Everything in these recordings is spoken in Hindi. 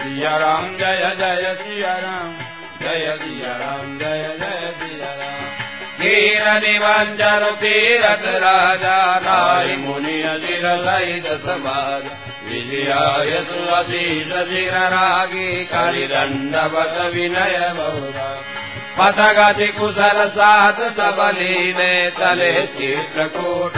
सिया राम जय जय सिया राम जय सिया राम जय जय सिया राम। कीर निवंजन तीरथ राजा नारी मुनि अजिर सहित समाज विजयाय सुशीष शिर रागी करि दंडवत विनय बहुधा पथगति कुशल साध सबलीने चले चित्रकूट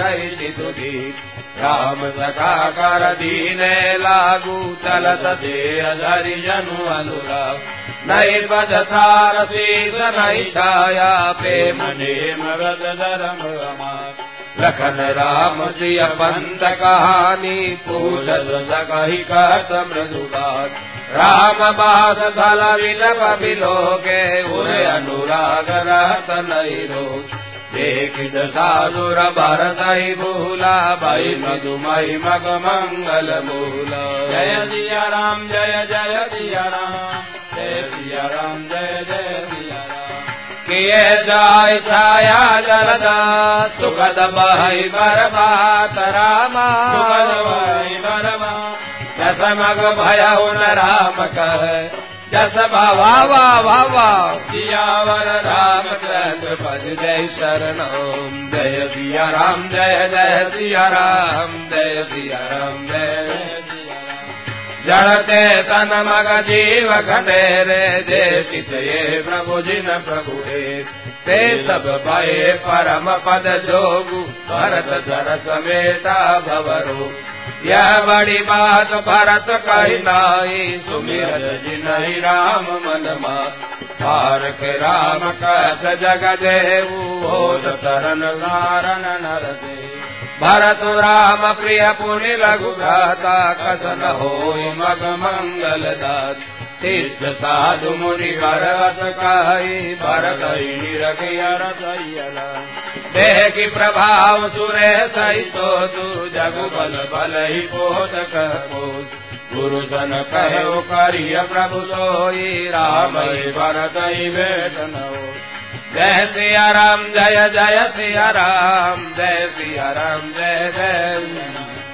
राम सखा कर दीने लागू चलत दे हरि जनु अनुराग नहीं बजतार शीस नहीं छाया प्रेम नेम व्रत धर्म अमार लखन राम सिय पंत कहानी पूछत सकहि कहत मृदुबात राम बास धल विलप बिलोके उरे अनुराग रहत नहीं रोज देख दशासुर भरतहि भूला भई मधुमहि मग मंगल मूला। जय सिया राम जय जय सिया राम जय सिया राम जय जय सिया राम। किए जाय छाया जलदा सुखद बहि बरबात रामा सुखद बहि बरबात जस मग भयउ न राम कह जस भावा वावा वाह सियावर रामचंद्र पद जय शरणम जय सिया राम जय जय सिया राम जय सिया राम जय सिया राम। जड़ चेतन मग जीव घनेरे जे चित ये प्रभु जिन प्रभु ते सब भये परम पद जोगु भरत धर समेता भवरो यह बड़ी बात भरत कही नाई सुमिरत जिनहि राम मन मार के राम कहत जग देऊ होत तरन सारन नर दे भरत राम प्रिय पुनि लघु भ्राता कसन होई मग मंगल दात सिद्ध साधु मुनि भरत कहि भरत निरखिय रसैयला देह की प्रभाव सुरे सही तो तू जगु बल बल ही पोत कहोस गुरु सन कहो करिय प्रभु सोई राम भरत ही भेटन हो। जय सिया राम जय जय सिया राम जय सिया राम जय जय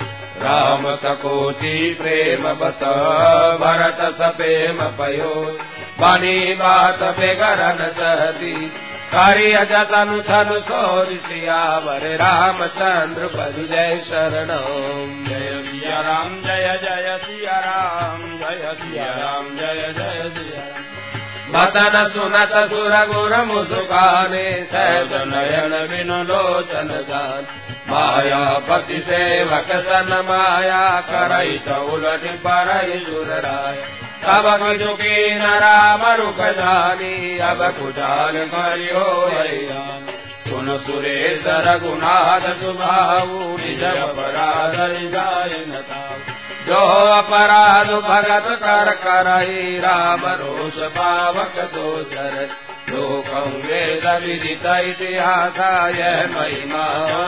राम सकोटि प्रेम बस भरत सपेम पयो बनी बात बेगरन सहती कार्य जतन छन सोर सियावर रामचंद्र पद जय शरणम। जय सिया राम जय जय सिया राम जय सिया राम जय जय सिया राम। बतन सुनत सुर गुर मुसुकाने सहज नयन बिनु लोचन जान माया पति सेवक सन माया करई उलट परई सुर राय तब झुकी न राम रुख जानी अब कुचाल करियो सुन सुरेश रघुनाथ सुभाऊ निज अपराध जायन जो अपराध भगत कर करई राम रोष पावक दोचर लोक वेद विदित इतिहास यह महिमा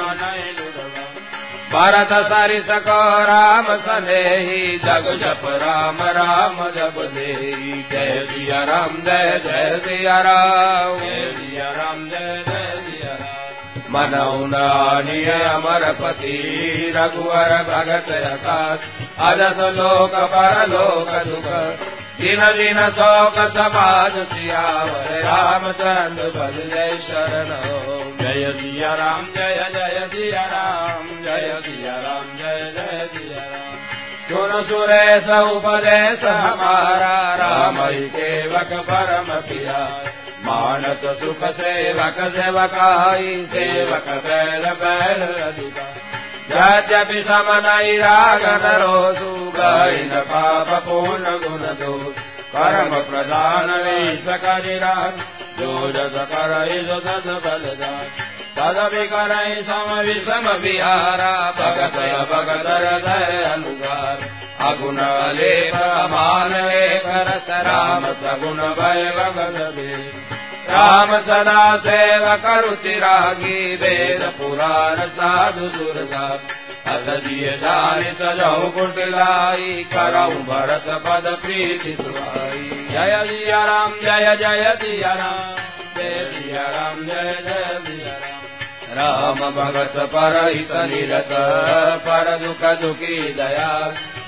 भरत सरिस को राम सनेही जग जप राम राम जप देही। जय सिया राम जय जय सिया राम जय सिया राम जय जय सिया राम। मनऊ नानिय अमर पति रघुवर भगत अकाश अजस लोक परलोक दुख दिन दिन शोक समाज सियावर रामचंद्र पद जय शरणम। जय सिया राम जय जय सिया राम जय सिया राम जय जय सिया राम। सुन सुरेश उपदेश हमारा राम ही सेवक परम पिया मानस सुख सेवक सेवकाई सेवक बैल बैल अधिकार यद्यपि समनई राग नरोसु गई न पाप पूर्ण गुण दोष कर्म प्रधान वीस करिराज जो जस करई जो दस बलदान तदपि करई सम विषम विहारा भगत भगत हृदय अनुसार अगुण लेप मान लेप रस राम सगुण भय भगत भेद राम सदा सेवक रुचि रागी वेद पुराण साधु सुरसार असदिय जानि सजहु कुटिलाई करऊ भरत पद प्रीति सुहाई। जय सिया राम जय जय सिया राम जय सिया राम जय जय सिया राम। राम भगत पर हित निरत पर दुख दुखी दया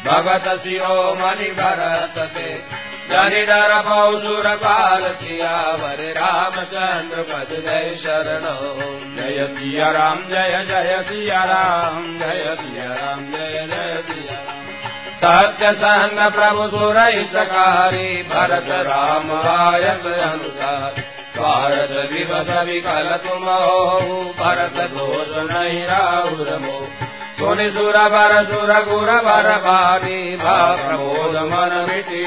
भगत सियो मणि भरत ते जनि डर पौसुर पाल सियावर रामचंद्र पद जय शरणो। जय सिया राम जय जय सिया राम जय सिया राम जय जय सिया राम। सत्य संग प्रभु सुरहितकारी भरत राम आयत अनुसार भारत विवश विकल तुम हो भरत दोष नहीं राहुल मो। सुनि सुर बर सुर गुर बर बानी भा प्रबोध मन मिटी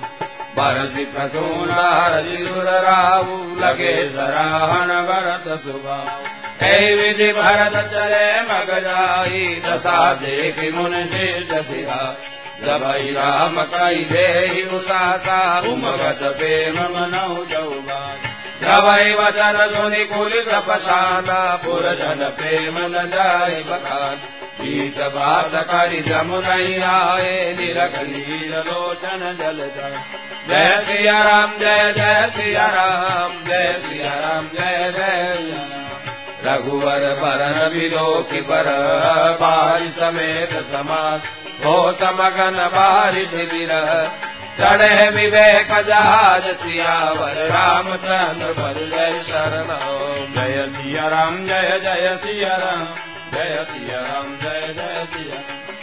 बरसी प्रसून हरसि सुर राहु लगे सराहन भरत सुभा। हे विधि भरत चले मग जाई दशा देखि मुनि शीर्ष सिरा। जबई राम कई देहि उसासा उमगत प्रेम मनौ जौबा। जबई वचन सुनि कुलिस पसाना पुरजन प्रेम न जाय बखान। बीच बात करि जमुनई आए निरख लील लोचन जल जाए। जय सिया राम जय जय सिया राम जय सिया राम जय जय। रघुवर बरन बिलोकि बर बारि समेत समाज होत मगन बारिश विरह। चढ़े विवेक जहाज सियावर रामचंद्र पद जय शरणो। जय सिया राम जय जय सिया राम जय सिया राम जय जय सिया।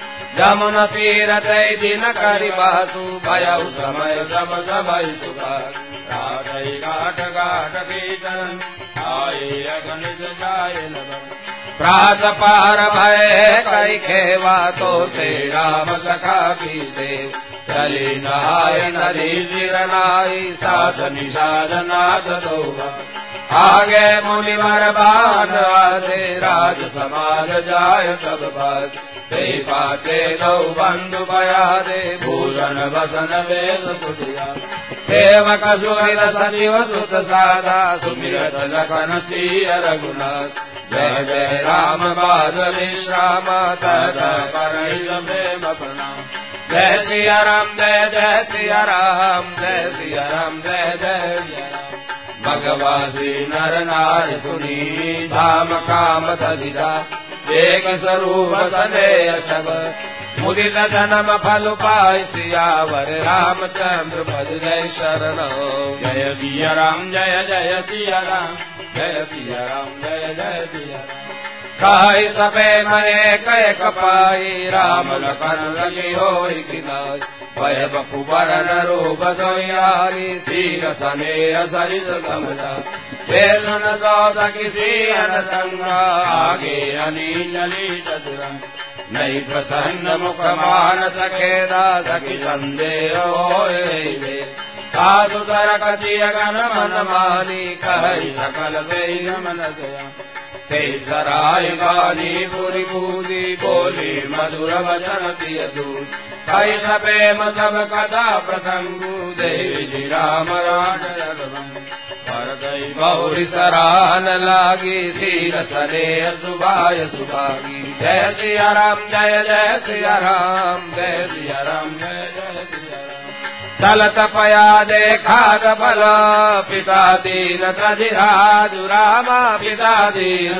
जमुन तीर तय दिन करि बासु भयउ समय सम सबई सुभाग। राधई घाट घाट कीचन आये अगणित जाय नवन। प्रात पार भय कई खेवा तो से राम सखा की सेव। चली नहाय नदी सिर नाई साध निषाद नाथ दोबा। आगे मुनिवर बान आधे राज समाज जाय सब बात। ते पाते दौ बंधु बयादे भूषण वसन वेद कुटिया। सेवक सुमिर सचिव सुत सादा सुमिरत लखन सिय रघुनाथ। जय जय राम बाद विश्राम तद परहित प्रेम प्रणाम। जय सिया राम जय जय सिया राम जय सिया राम जय जय सिया राम। भगवासी नर नार सुनी धाम काम तदिदा। एक स्वरूप सने सब मुदित जन्म फल पाय सियावर रामचंद्र पद जय शरणो। जय सिया राम जय जय सिया राम जय सिया राम जय जय सिया राम। काई सबे मये कय कपाई राम लखन लगी होई किनाय। भय बपु बरन रूप सोयारी सीर सने सरित समझा। वे सुन सो सखी सियन संगा आगे अनीचली चतुरंग। नहीं प्रसन्न मुख मान सखेदा सखी संदेह होए। साधुतर कति अगन मन मानी कहि सकल देहि मन सया। ते सराय गानी पुरी पूजी बोली मधुर वचन दिय दूत। कई सपेम सब कथा प्रसंगु देवी जी राम राज भरतई बहुरी सराहन लागी सीर सने सुभाय सुभागी। जय सिया राम जय जय सिया राम जय सिया राम जय जय सिया राम। चलत पया देखा बल पिता दीन तजिराजु रामा पिता दीन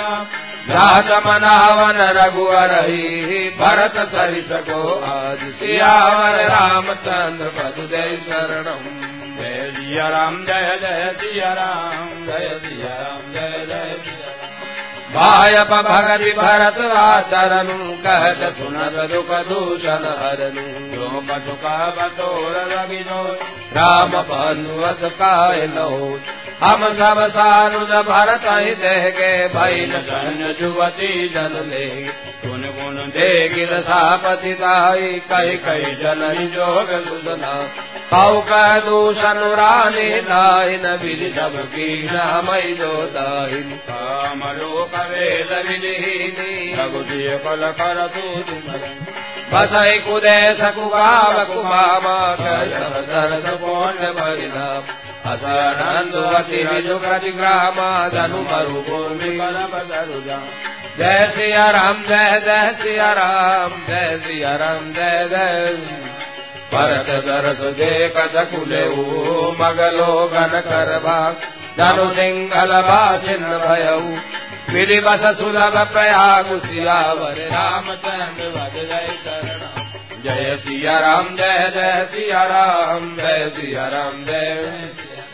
राज मनावन रघुवर भरत सरित को आज। सियावर रामचंद्र पद जय शरणम। जय सिया राम जय जय सिया राम जय सिया राम जय जय सिया राम। भायप भगति भरत आचरनु कहत सुनत दुख दूषण हरनु। जो पशुका बतोर लगिनो राम बंधुवस काय लो। हम सब सानुज भरत ही देगे भैल धन्य जुवती जन ले। गुन गुन देगी दशापति दाई कही कही जननी जोग सुजना। कौ कह दूषण रानी दाइन विधि सब की मई जो दाइन। काम लोक वेद विधि रघुदिय फल कर सूत बसई कुदेश कुगाव कुमामा दरस पुण्य परिणाम। असनंदवती विजुगति ग्रामा धनु मरु भूमि परम दरुजा। जय सिया राम जय जय सिया राम जय सिया राम जय जय। भरत दरस देखत कुलेऊ मगलो गन कर भाग। धनु सिंहल भाषिन भयऊ विधि बस सुलभ प्रयाग। सियावर रामचंद्र पद जय शरणम। जय सिया राम जय जय सिया राम जय सिया राम जय।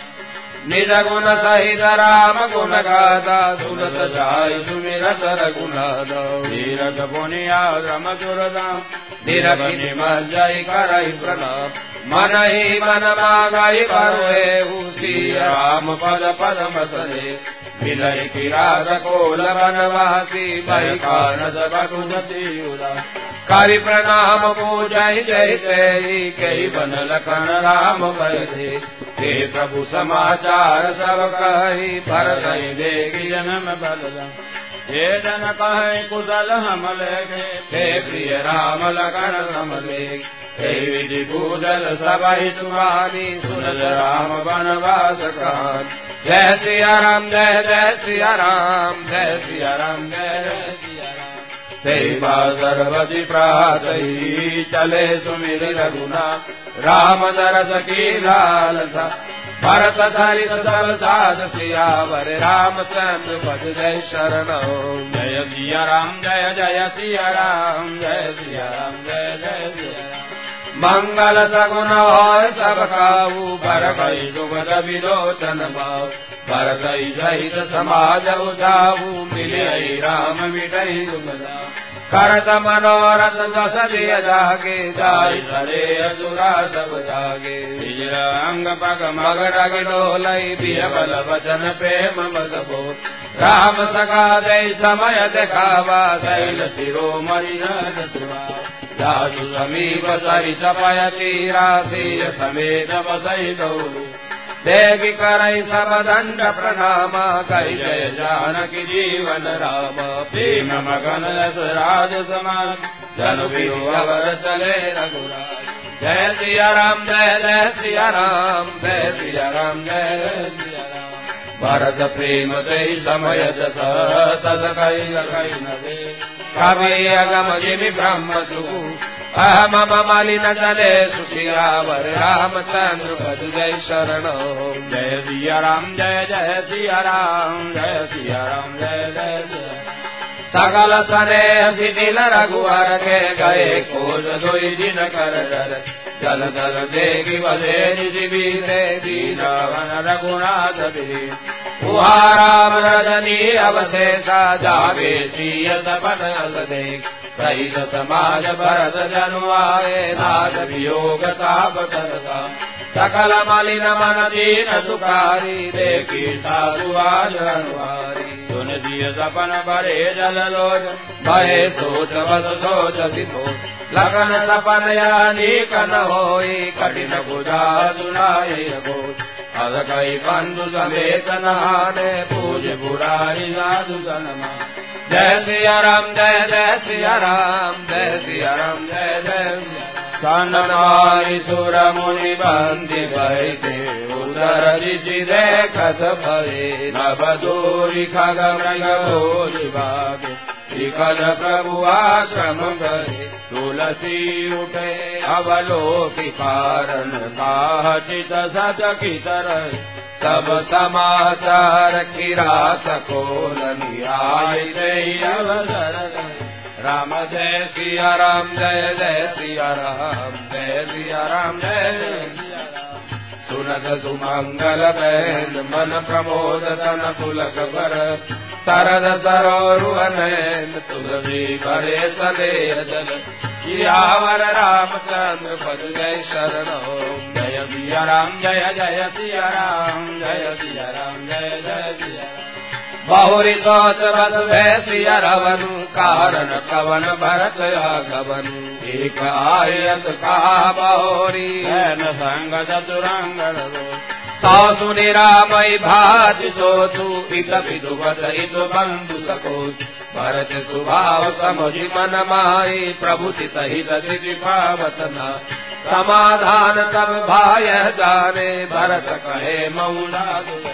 निज गुण सहित राम गुण गाथा सुनत जाय सुमिरत रघुनाथ। धीरज पुनिया रम दुर्दाम निरखि निमल जय करई प्रणाम। मन ही मन मांगई बरवे सिया राम पद पद्म सरे। मिलई किरात कोल वनवासी मई कानस कटुमति उदास। करि प्रणाम पूजय जय जय कई बन लखन राम भय। हे प्रभु समाचार सब कहि भरतहि देखि जन्म बलराम। हे जन कहे कुशल हम लेखे हे प्रिय राम लखन हम लेखे। हे विधि पूजल सबहि सुहानी सुनत राम वनवास कहानी। जय सिया राम जय जय सिया राम जय सिया राम जय जय सिया राम। सेवा सर्वति प्रातहि चले सुमिर रघुनाथ। राम दरस की लालसा भरत सरित सब साध सियावर। रामचंद्र पद जय शरणौ। जय सिया राम जय जय सिया राम जय सिया राम जय जय सिया राम। मंगल सगुन होय सब काऊ भरतहि सुगत विलोचन भाव। भरतहि सहित समाज उजाऊ मिलियै राम मिटहि दुख दाऊ। करत मनोरथ दस दिय जागे जाय सरे असुरा सब जागे। निज अंग पग मग रग डोलई बिय बल वचन प्रेम मग बोल। राम सखा जय समय देखावा शैल शिरोमणि नर सुहावा। जासु समीप सरित पय तीरा सिय समेत बसई दौड़े। देगी करई सब दंड प्रणामा कहि जय जानकी जीवन रामा। प्रेम मगन रस राज समान जनु बिनु अवर चले रघुराज। जय सिया राम जय जय सिया राम जय सिया राम जय जय सिया राम। भरत प्रेम दई समय तस कहि न दे। कवि अगम जिमि ब्रह्म सुगु अहम मलिन चले सुसियावर। रामचंद्र पद जय शरणौ। जय सिया राम जय जय सिया राम जय सिया राम जय जय सिया। सकल स्नेह शिथिल रघुवर के गए कोस दुई दिन कर डर। जल जल देगी बले निशिबीरे दीनावन रघुनाथ बिरे। उहाराम रजनी अवशेषा जागे सिय सपन अस देख। सहित समाज भरत जनु आए नाथ वियोग ताप तरसा। सकल मलिन मन दीन दुखारी देखी साधु आज अनुहारी। सुन दिय सपन भरे जल लोच भये सोच बस सोच सिपोच। लगन सपन अनेक न होई कठिन बुझा सुनाए घोष। अध कई बंधु समेत नहाने पूज पुरारी साधु सनमा। जय सिया राम जय जय सिया राम जय सिया राम जय जय। काननारी सुर मुनि बंदी बैठे उदर ऋषि देखत भये। नभ दूरी खग मृग भोज भागे विकल प्रभु आश्रम गए। तुलसी उठे अवलोकि कारण काचित सचकित रहे। सब समाचार किरात खोलनि आय दई अवसर। राम जय सिया राम जय जय सिया राम जय सिया राम जय जय सिया राम। सुनत सुमंगल बैल मन प्रमोद तन पुलक बर। सरद सरोरुहनैन तुलसी भरे सलेह जल। सियावर रामचंद्र पद जय शरणौ। जय सिया राम जय जय सिया राम जय सिया राम जय जय सिया राम। बहुरी सोच बस भय सिया रवनु कारण कवन भरत आगवनु। एक आयत कहा बहुरी न संग चतुरंग सासु निरामय भाति सोचु। हित विदुवत हित बंधु सकोच। भरत स्वभाव समुझि मन माही प्रभुति हित दिति पावत न। समाधान तब भाय जाने भरत कहे मौला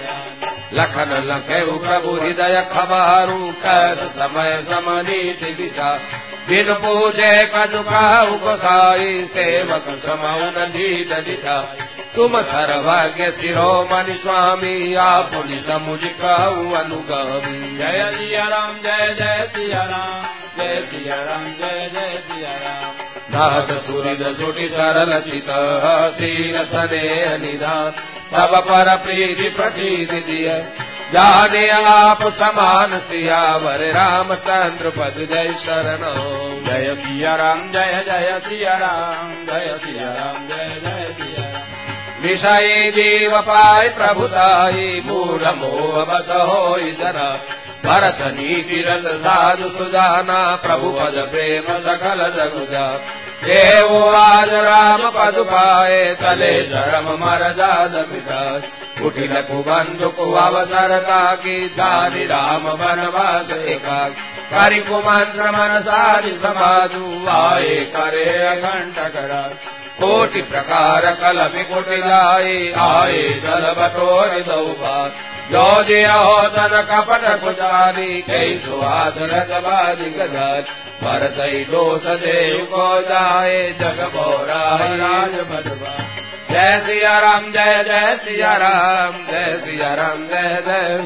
लखन लखेउ प्रभु हृदय खबारू। कैस समय समनीति विचा बिन पूजे कछु काहु गोसाई। सेवक समौन ढीठ दिठा तुम सर्वज्ञ शिरोमणि स्वामी। आपुनि समुझ कहु अनुगामी। जय सिया राम जय जय सिया राम जय सिया राम जय जय सिया राम। नाथ सुरिद सुटि सरल चित सीन स्नेह निधान सब पर प्रीति प्रतीति दिय जाने आप समान सियावर रामचंद्र पद जय शरण। जय सिया राम जय जय सिया राम जय सिया राम जय जय सिया राम। विषय जीव पाय प्रभुताई मूढ़ मोह बस होई जना भरत नीति रत साधु सुजाना प्रभु पद प्रेम सकल जगुजा देव आज राम पद पाए तले धर्म मर जाद मिटाय कुटिल कुबंधु को अवसर की धारी राम बनवास एकाक करि कुमंत्र मन सारी समाजु आए करे अघंट करा कोटि प्रकार कल विकुट लाए आए जल बटोर दो बात जो जियो तन कपट कुचारी कई सुहाद रजबादी गदार भरतई दोष देव को जाए जग बोरा राज बदबा। जय सिया राम जय जय सिया राम जय सिया राम जय जय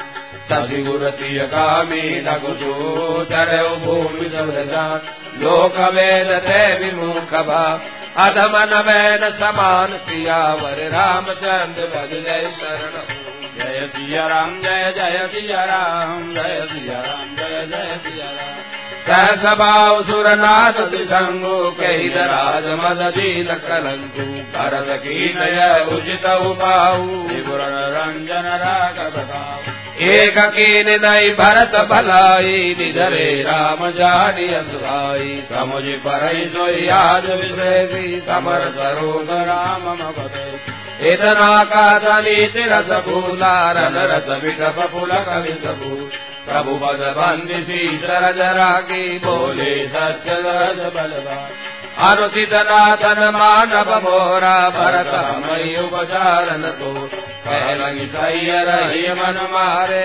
शशि गुरतीय कामी नगुसु चरऊ भूमि सुरदान लोक वेद ते विमुख भा अधमन वैन समान सियावर रामचंद्र भज जय शरण। जय सिया राम जय जय सिया राम जय सिया राम जय जय सिया राम। सहसभाव सुरनाथ दिशंगु कही दराज मद दीन कलंकु भरत की नय उचित उपाऊ त्रिपुर रंजन राघव बताऊ एक कीन नई भरत भलाई निधरे राम जानी असुराई समुझ परई सोई याद विश्रेषी समर सरोग राम मगधे इतना का दलित रस फूला रन रस विटप फूल कवि सबू प्रभु पद बंदिशी सरज रागी बोले सत्य रज बलवान अनुचित नाथन मानव मोरा भरत मई उपचारन तो कह लगी सैय रही मन मारे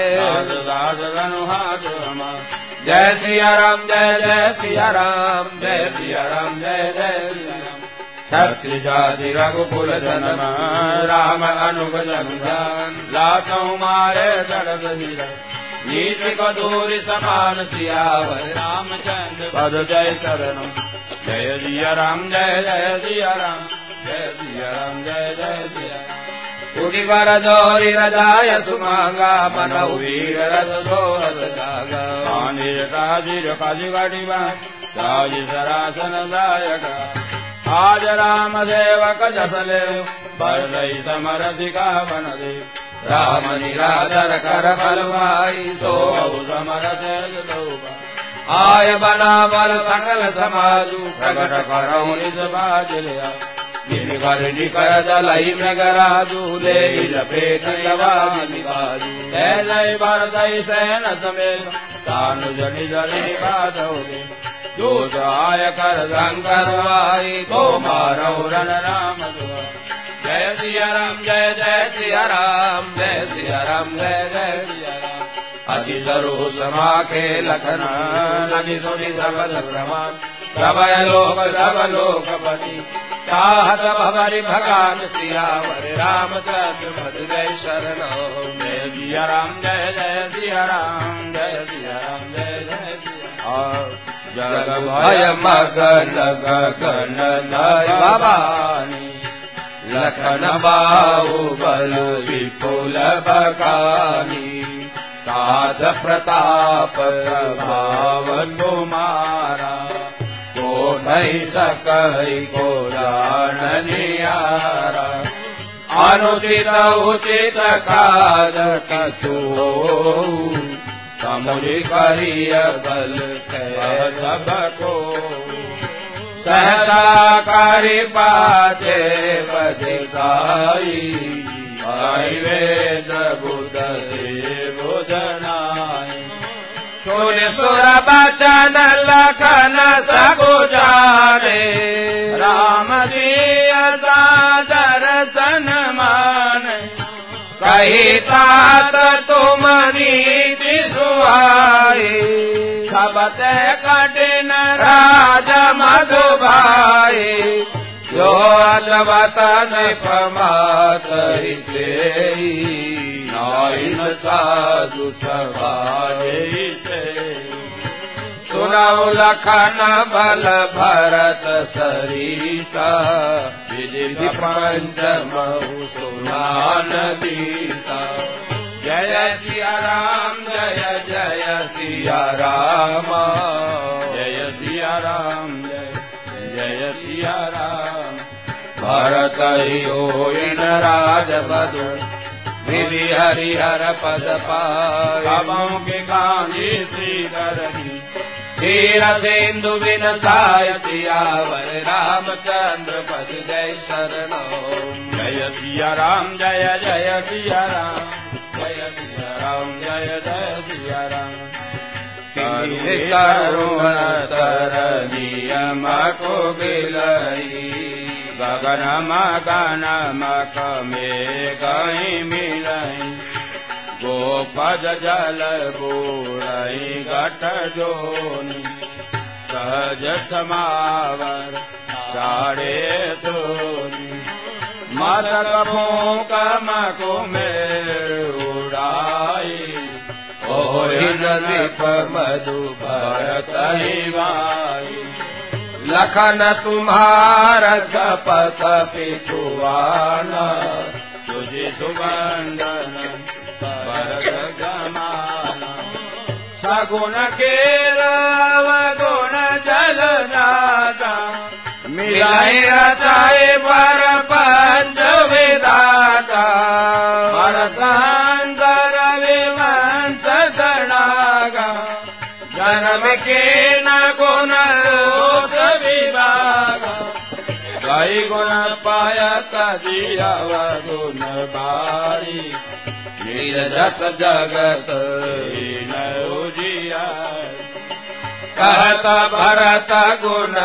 हाथ जय सिया राम जय जय सिया राम जय सिया राम जय जय सिया राम। क्षत्रि जाति रघुकुल जन्म राम अनुग जनुजान लाखों मारे दर्द नीति को दूरी समान सियावर रामचंद्र पद जय शरणम। जय सिया राम जय जय सिया राम जय सिया राम जय जय सिया राम। उठी कर जोरी रजाय सुमांगा मनऊ वीर रस दोरस जागा पानी काजिर काजी गाड़ी बात राज सरासन दायक आज राम सेवक जसले बरदई समरसिका बन दे राम निरादर कर बलवाई सो समर से आय बनावल सकल समाजु प्रकट करो निज बाज लिया गिर निकर दलई मृगराजू ले लपेट लवाजी बाजू जय जय भरतई सेन समेत तानु जनि जनि बाधोगे दूत आय कर शंकर वाई तो मारो रन राम दुआ। जय सिया राम जय जय सिया राम जय सिया राम जय जय सिया राम। अति सरो समा के लखन नदी सुनी सबल प्रमाण सब लोक पति चाहत भवरि भगान सियावर रामचंद्र भज जय शरण। जय सिया राम जय जय सिया राम जय सिया राम जय जय सिया जग भय मगन गगन भवानी लखन बाहुबल विपुल बकानी साध प्रताप प्रभाव तुम्हारा को नहीं सकई को नियारा अनुचित उचित काज कछु समुझ करिय बल सबको सहसा करि पाचे बधिकाई आई वेद बुध से बुधनाई सुन सुर बचन लखन सब जाने राम दिया दर्शन मान कही तात तुम नीति सुहाई सबत कठिन राज मधुभाई जो अजवतन पमातरि नाइन साधु सभाई सुनौ लखन बल भरत सरीसा विधि पंचमहु सुनान दीसा। जय सिया राम जय जय सिया राम जय सिया राम जय जय सिया राम। भरत ही होइन राजबधु विधि हरिहर पद पाए के कांजी श्रीधरनी धीर सिंधु बिनसाय सियावर रामचंद्र पद जय शरण। जय सिया राम जय जय सिया राम जय सिया राम जय जय सिया राम। करुण तरनियम को गिलई गगन मगन मक में कहीं मिलई गोपद जल बोरई घट जोनी सहज समावर साड़े सोनी मदक फूक मको में उड़ाई नदीप मधु भरत भाई। लखन तुम्हार शपथ पिछुआना तुझे सुबंधन भरत जमाना। सगुन के गुण जल दाता मिलाए रचाए पर पंच विदाता। भरतांतर विवंश सनागा जन्म के न गुण दोष विभागा। गई गुण पाया कदिया गुण बारी नीरजस जगत न उजिया। कहत भरत गुण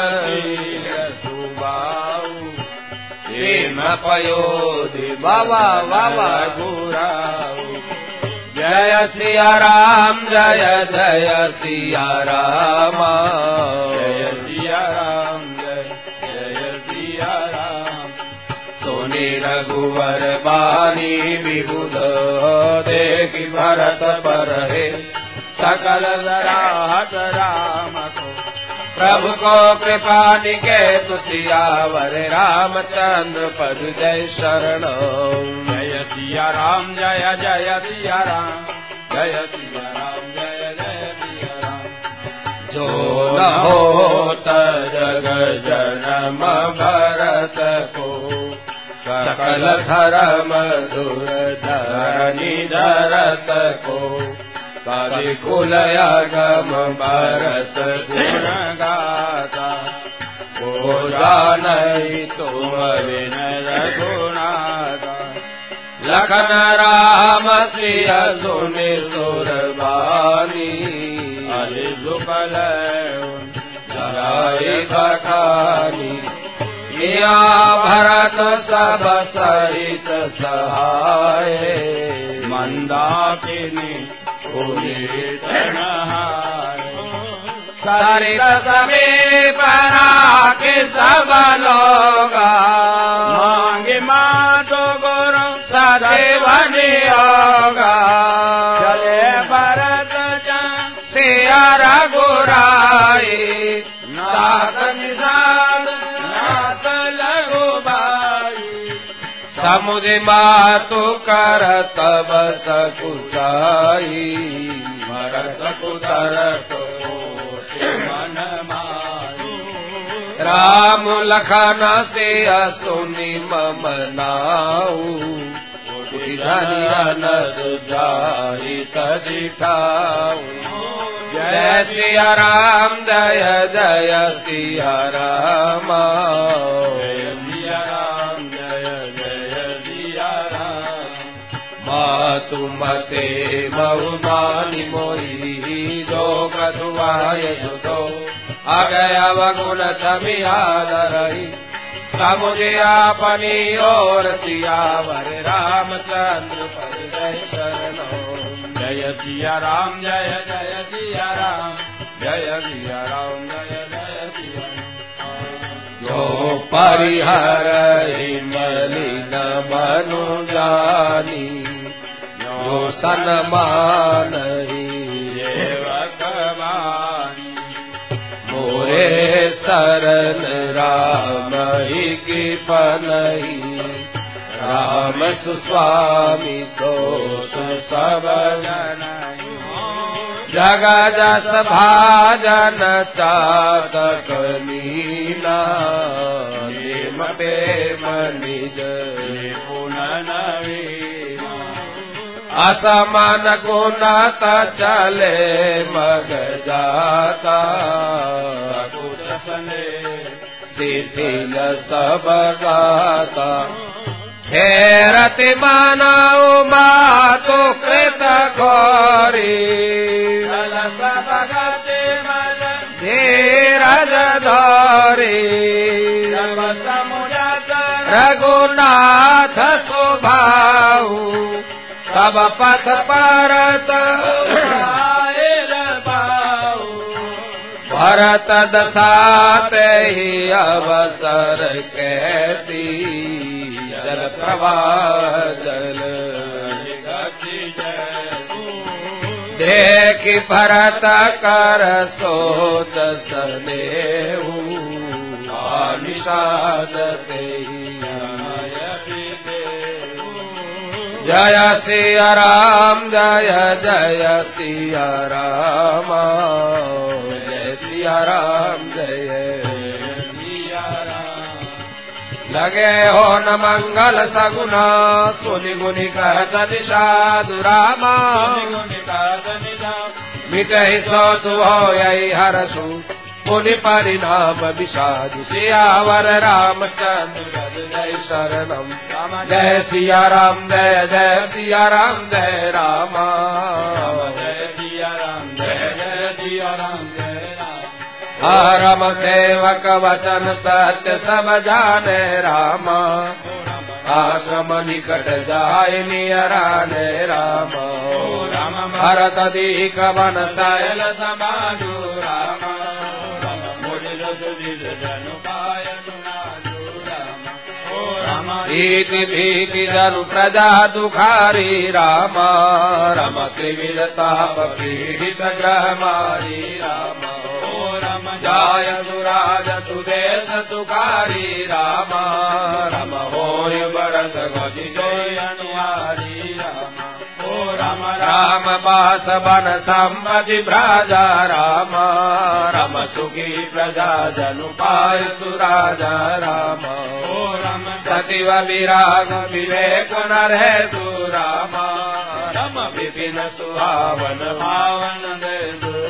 सुबाऊ प्रेम पयोधि बाबा बाबा गुराऊ। जय सिया राम जय जय सिया राम जय सिया राम जय जय सिया राम। सोने रघुवर बानी विबुध देखि भरत पर है सकल राहत राम को। प्रभु को कृपा निकेतु सियावर रामचंद्र पद जय शरण। जय सिया राम जय जय सिया राम जय सिया राम जय जय सिया राम। जो न होता जग जन्म भरत को सकल धर्म दूर धरनी धरत को। कवि कुलयागम भरत गुण गाता को जानई तुम बिन रघुनाथा। लखन राम सिया सुनि सुरबानी अरि सुकल जराई बखानी। किया भरत सब सहित सहाय मंदाकिनी सरित समीप राखे सब लोगा। मांगे मातो गुरु सदैव नियोगा। चले भरत सिया रघुराई नाथ निषाद नाथ लघु भाई। समुझ मातु कर तब सकुचाई भरत कुतर मन माई। राम लखन से सुनि मम नाऊ धन जाहि तदिठाऊ। जय सिया राम जय जय सिया राम जय सिया राम जय जय सिया राम। मातु मते बहुमानि मोहि जो कथुआय सुतो अगयव गुण समियादरहि। समुझे आपनी ओर सियावर रामचंद्र पद जय शरणो। जय सिया राम जय जय सिया राम जय सिया राम जय जय सिया राम। जो परिहरहि मलिन मनु जानी जो सन्मानहि सेवक मानी। राम ही कृपलही राम सुस्वामी तो सब जग जस भाजन चातक लीला नेम प्रेम निज असमान गुणत चले मग जाता शिथिल सब गाता हेरति मानव मातु कृत घोरी धीरज धोरी रघुनाथ स्वभाव सब पथ परत भरत दसाते ही अवसर कैसी जल प्रवाह जल देखि भरत कर सोच सनेहु निषाद जय सिया राम जय जय सिया राम जय सिया राम जय सिया राम लगे हो न मंगल सगुना सुनि गुनि कहत निषादु रामा मिटहि सोचु हो यही हरसु मुनि परिणाम विषादु सियावर रामचंद्र जय शरणम जय सिया राम जय जय सिया राम जय रामा जय सिया राम जय जय सिया राम जय राम राम सेवक वचन सत्य सब जाने रामा आश्रम निकट जाय नियराने रामा भरत दीक वन शैल समाजु रामा भीति भीति जनु प्रजा दुखारी रामा रम त्रिविध ताप पीड़ित ग्रह मारी रामा जाय सुराज सुदेश सुखारी रामा रम होय भरत गति जय अनुहारी रामा राम बास बन संपति भ्राजा रामा रम सुखी प्रजा जनु पाय सुराजा रामा सतिव विराग विवेक न रहे सुरामा रम विपिन सुहावन भावन दे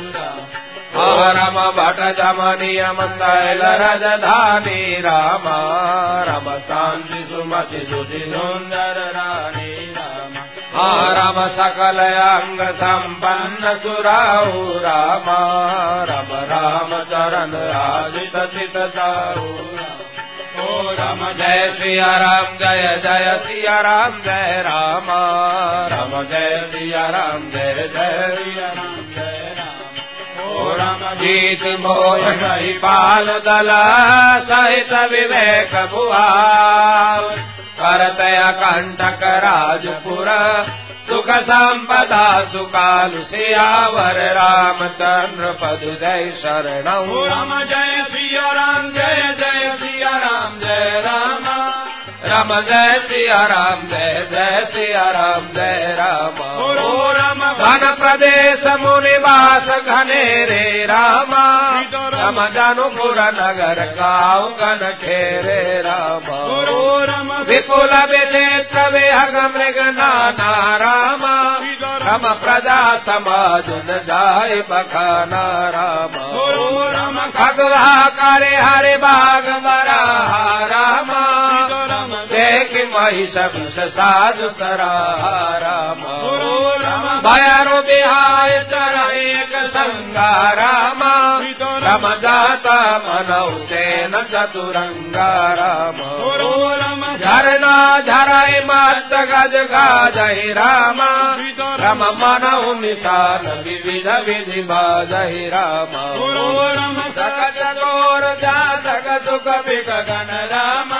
रम भट जम नियम शैल रजधानी रामा रम शांति सुमति सुधि सुंदर रानी रामा रम सकल अंग संपन्न सुराहु रामा रम राम चरण आश्रित चित साहु राम जय सिया राम जय जय सिया राम जय रामा राम जय सिया राम जय जय सिया राम जय राम जीत मोह नहीं पाल दला सहित विवेक भुआव करतय कंटक राजपुर सुख संपदा सुकालु सियावर रामचंद्र पदु जय शरणौ राम जय सिया राम जय जय सिया राम जय रामा राम जय सिया राम जय जय सिया राम जय रामा राम घन प्रदेश मुनिवास घनेरे रामा राम जानुपुर नगर गाँव गण खेरे रामा विपुल विचित्र विहग मृग नाना रामा रम प्रजा समाज न जाय बखाना रामा खगवा करे हरे बाग वराहा रामा देख महिष विष साधु सराहा रामा भयरु बिहाय चर एक संगा रामा रम जाता मनौ सेन चतुरंगा रामा झरना झराय मत गज गाजहि रामा रम मनौ निशान विविध विधि बाजहि रामा सकल चोर जा सक सुख विगन रामा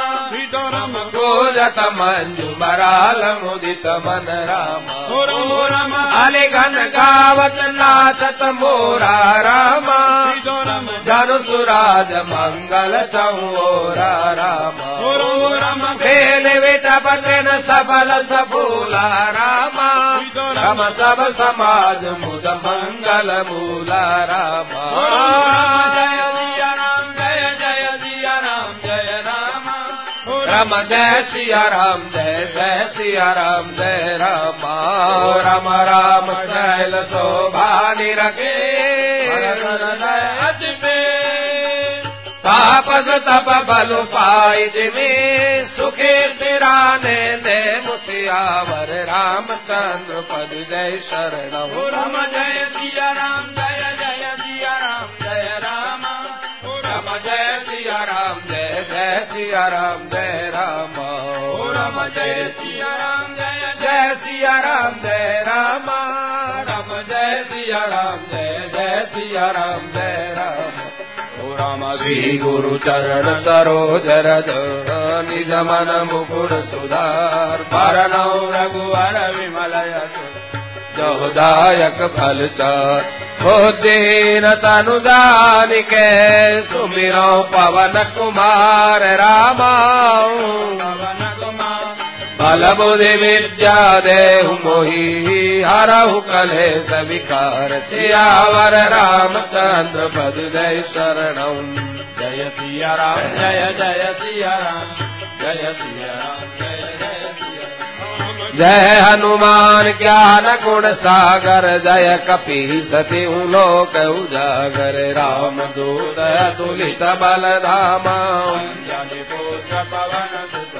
गोजत मंजु मराल मुदित मन राम अले घन गावत नाचत मोरा राम धनुसुराज मंगल चौरा राम खेल विटप तृण सफल सफूला राम रम सब समाज मुद मंगल मूला राम जय सिया राम जय जय सिया राम जय राम राम जय सिया राम जय जय सिया राम जय राम राम राम शैल शोभा निरखे तापस तप बल पाई जिमे सुखे सिराने दे मुसियावर रामचंद्र पद जय शरण हो राम जय सिया राम जय जय सिया राम जय राम राम जय सिया राम जय जय सिया राम जय राम राम जय सिया राम जय जय सिया राम जय राम राम जय सिया राम जय जय सिया राम जय राम राम श्री गुरु चरण सरोज रज निज मन मुकुर सुधार भरणौ रघुवर विमल यश जोदायक फल चार बुद्धिहीन तनु जानिके सुमिरो पवन कुमार रामा बल बुद्धि विद्या देहु मोहि हरहु कलेश विकार सियावर रामचंद्र पद जय शरणौ जय सिया राम जय जय सिया राम जय सिया राम जय जय सिया राम जय हनुमान ज्ञान गुण सागर जय कपि सति लोक उजागर राम दूत अतुलित बल धामा पवन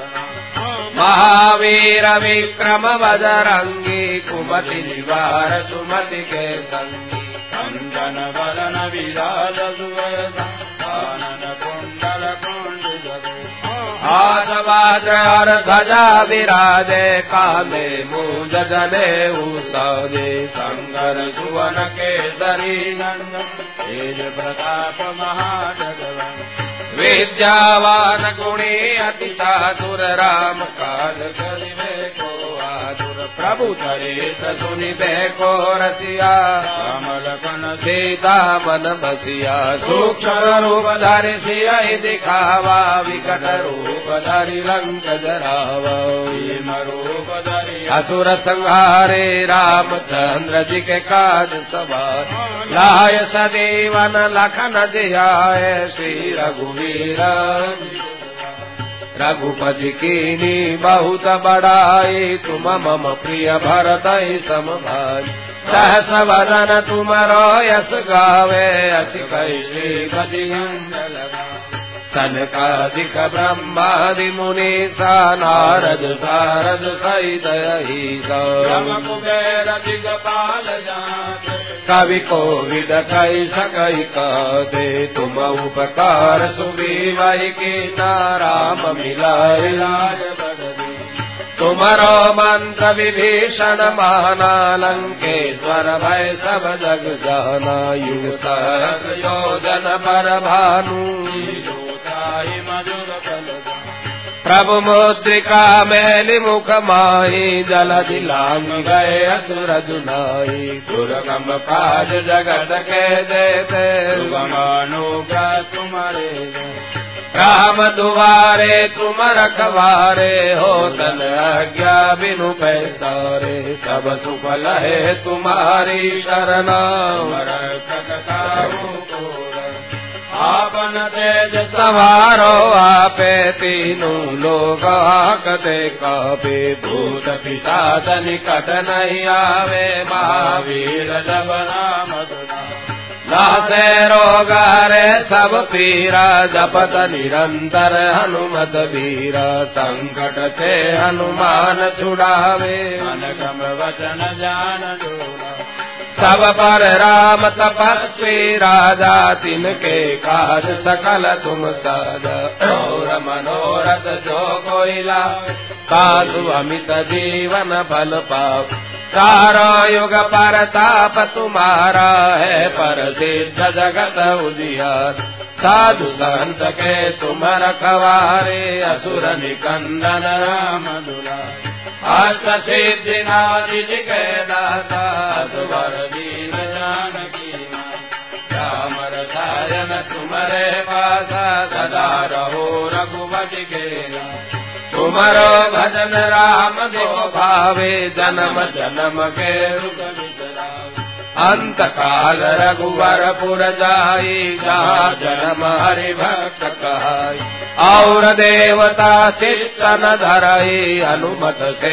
महावीर विक्रम बजरंगी कुमति निवार सुमति के संगी कंचन बलन विराज सुवर्ण कुंडल कुंड हाथ वज्र और ध्वजा विराजे काले मूज जनेऊ सौदे शंकर सुवन केसरी नंदन तेज प्रताप महाजगवंदन विद्यावान गुणी अति चातुर राम काज करिबे को आतुर प्रभु चरित सुनिबे को रसिया राम लखन सीता मन बसिया सूक्ष्म रूप धरि सियहि दिखावा विकट रूप धरि लंक जरावा भीम रूप धरि असुर संहारे रामचंद्र जी के काज सवार लाय सजीवन लखन जियाए श्री रघुवीर रघुपति कीनी बहुत बड़ाई तुम मम प्रिय भरत सम भाई सहस वदन तुमरो यस गावे अस कैसे बदियंगल सनकादिक ब्रह्मादि मुनीसा नारद सारद सहित ही कुबेर दिगपाल जात कवि कोविद कई सकई कहते तुम उपकार सुग्रीवहि कीना राम मिलाए लाज बदली तुमरो मंत्र विभीषण माना लंकेश्वर भय सब जग जाना युग सहस्र योजन पर भानु मधुर प्रभु मुद्रिका मैलि मुख माही जल दिलांग गए असुर जुनाई दुर्गम काज जगत के देते अनुग्रह तुम्हारे राम दुआरे तुम रखवारे हो तन आज्ञा बिनु पैसारे सब सुख लहे तुम्हारी शरणा आपन तेज सवारो आपे तीनों लोग आकते कापे भूत पिशाच निकट नहीं आवे महावीर जब नाम सुना नासे रोग हरे सब पीरा जपत निरंतर हनुमत वीरा संकट से हनुमान छुड़ावे मन क्रम वचन जान जोड़ा सब पर राम तपस्वी राजा तिनके काज सकल तुम साजा और मनोरथ जो कोई ला कासु अमित जीवन फल पाओ तारो युग परताप तुम्हारा है पर सिद्ध जगत उजियार साधु संत के तुम रखवारे, असुर निकंदन राम दुलारे। अष्ट सिद्धि नादि के दाता, असुर दीन जानकी माता। राम रसायन तुम्हारे पासा, सदा रहो रघुपति के दासा। तुम्हारो भजन राम को भावे, जन्म जन्म के दुख बिसरावे। अंत काल रघुवर पुर जाई, जहाँ जन्म हरि भक्त कहाई। और देवता चित्त न धरई, हनुमत से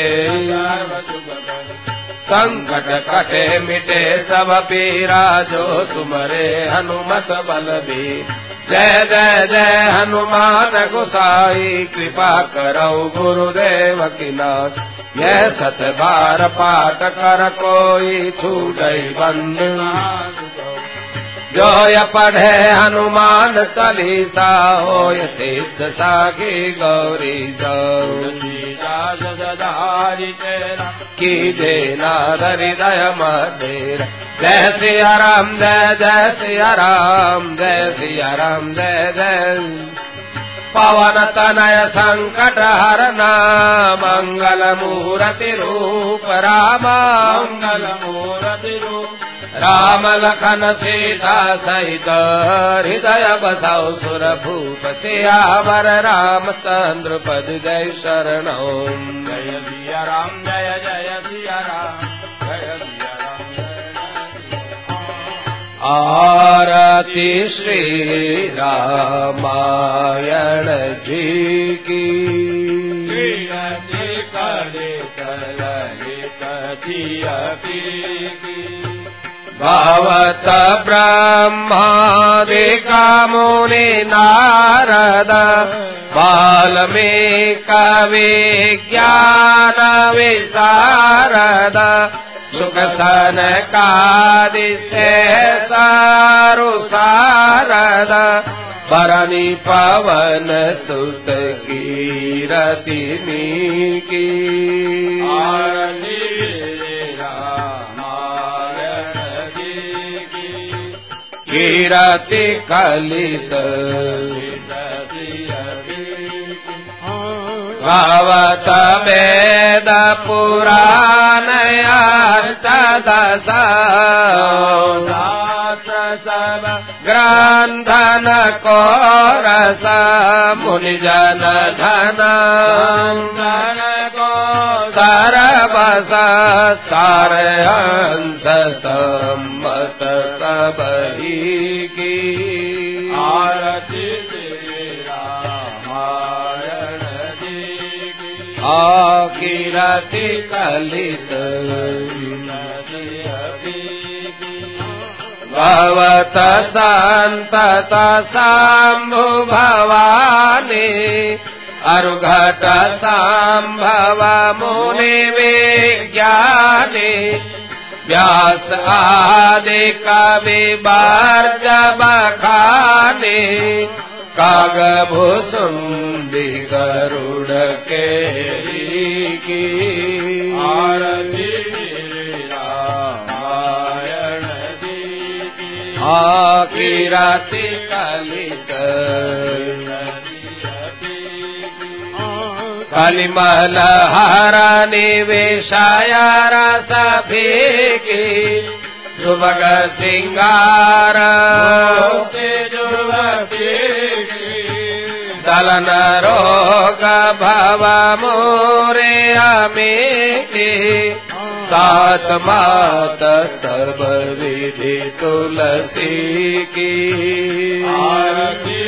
संकट कटे मिटे सब पीरा। जो सुमरे हनुमत बलबीर, जय जय जय हनुमान गोसाई। कृपा करो गुरुदेव की नाथ, यह 7 बार पाठ कर कोई, छूटई बंद जो य पढ़े हनुमान चालीसा। होय सिद्ध साखी गौरी सदारी तेरा, कीजे नाथ हृदय मधेरा। जय सिया राम जय जय सिया राम, जय सिया राम जय जय। पवन तनय संकट हरना, मंगल मूर्ति रूप रामा। मंगल मूर्ति रूप राम लखन सीता सहित, हृदय बसाओ सुर भूप। सियावर रामचंद्र पद जय शरणौ। जय सिया राम जय जय सिया राम, जय सिया राम जय जय। आरती श्री रामायण जी की, करे भवत ब्रह्मादिका मुनि नारद, वाल्मीकि विज्ञान विशारद। सुख सनकादि सारु सारद, बरनी पवन सुत कीरति मीकी। कीरति कलित भवत वेद पुराण अष्टदश। ग्रंथन को रस मुनिजन धन, सरबस सारहंस सम्मत सबही की। आरती रामायण जी की। कीरति कलित भवत संतत शंभु भवानी, अरुघट संभव मुनि विज्ञानी। व्यास आदि कवि बर्ज बखानी, कागभूषुंडी गरुड़ केरी की। आरती रामायण जी की। कीरति कलित कलिमल हरनि विषय रस भीगी। सुभग सिंगार दलन रोग भव मोरे अमेकी। सात मात सर्व विधि तुलसी की। आरती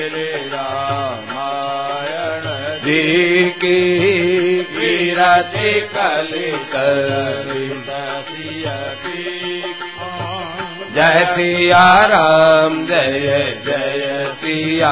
रामायण जी की। कीरति कलित जय सिया राम जय जय सिया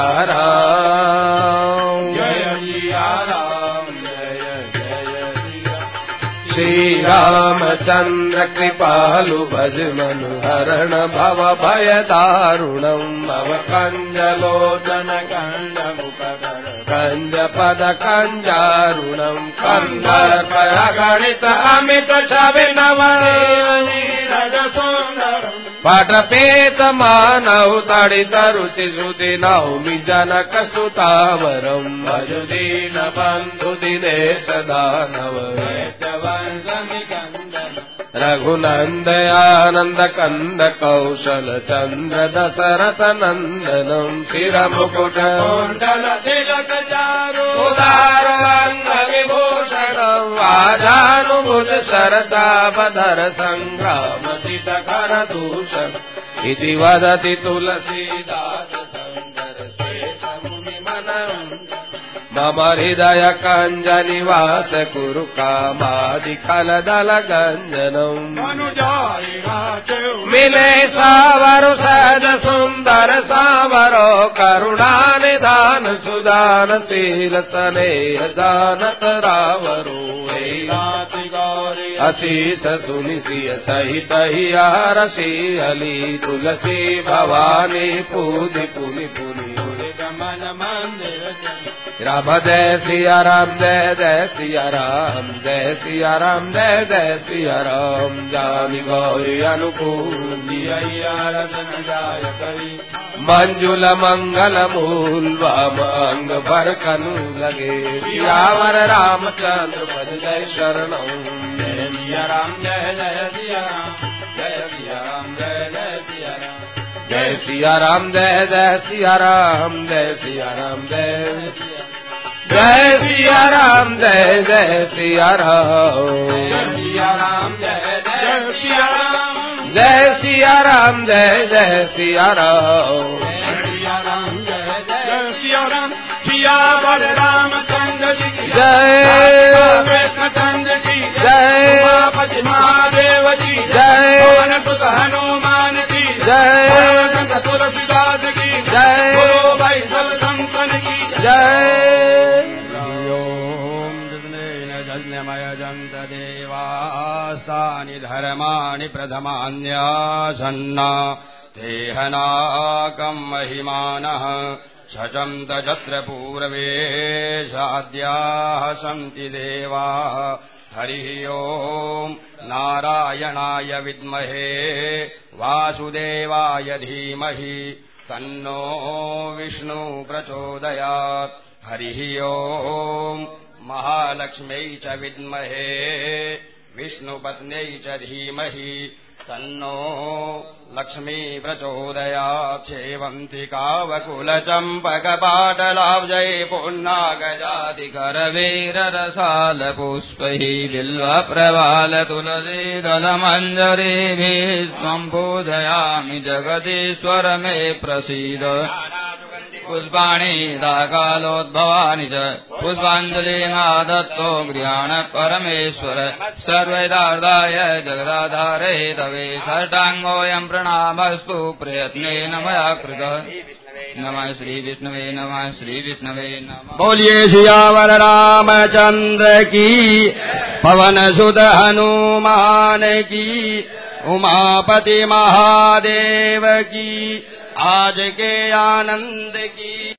राम। जय सिया राम जय जय सिया। श्री रामचंद्र कृपालु भज मनु हरण भव भय दारुणम् भव कंजलोचन कंज मुखधर कंज पद कंजारुणम् कंदर्प गणित अमित छवि नवनी रज सुंदरम् पटपेत मानव तड़ित रुचि सुधि नौमि जनक सुतावरम् भज दीन बंधु दिनेश दानव रघुनंद आनंद कंद कौशल चंद्र दशरथ नंदनम् शिर मुकुट कुंडल तिलक चारु उदार अंग विभूषणम् आजानुभुज शरदावधर संग्राम सित कर दूषण इति वदति तुलसीदास सुंदर शेष मुनि मनम् मम हृदय कंज निवास कुरु कामादि कलदल गंजनम् मिले सावर सहज सुंदर सावरो करुणा निधान सुदान शील स्नेह दानत रावरो अशीष सुनि सिय सहित हियारसी अली तुलसी भवानी पूजि पुनि पुनि मन मंदिर राम जय सिया राम जय जय सिया राम जय सिया राम जय जय सिया राम जानि गौरी अनुकूल जाय कवि मंजुल मंगल मूल वाम अंग भर कनु लगे सियावर रामचंद्र पद जय शरणम जय सिया राम जय जय सिया राम जय सिया राम जय जय सिया राम जय सिया राम जय जय सिया राम जय सिया राम जय जय सिया राम जय जय सिया राम सिया राम जय जय सिया राम जय सिया राम जय जय सिया राम सिया राम जय जय सिया राम सिया वर रामचंद्र जी की जय कृष्णचंद्र की जय उमापति महादेव जी जय पवन सुत हनुमान की जय तुलसीदास की जय बोलो भाई सब संतन की जय ओम जन्मय जंत देवास्तानि धर्माणि प्रथमान्यासन्ना तेहनाकम् महिमानः शचन्त जत्र पूर्वे साद्याः सन्ति देवाः हरिः ओम् नारायणाय विद्महे वासुदेवाय धीमहि तन्नो विष्णु प्रचोदयात् हरिः ओम् महालक्ष्म्यै च विद्महे विष्णुपत्न्यै च धीमहि तन्नो लक्ष्मी प्रचोदयात् सेवन्तिकावकुलचम्पकपाटलाब्जै पुण्णागजादिकरवीररसालपुष्पैः बिल्वप्रवालतुलसीदलमञ्जरीभिः स्वम् पूजयामि जगदीश्वर मे प्रसीद पुष्पाणि दाकालोद्भवानि च पुष्पाञ्जलिना दत्तो गृहाण परमेश्वर सर्वैदार्दाय जगदाधारे तवे षष्टाङ्गोऽयम् प्रणामस्तु प्रयत्नेन मया कृतः नमः श्री विष्णवे नमः श्री विष्णवे नमः। बोलिए सियावर रामचंद्र की पवन सुत हनुमान की उमापति महादेव की आज के आनंद की।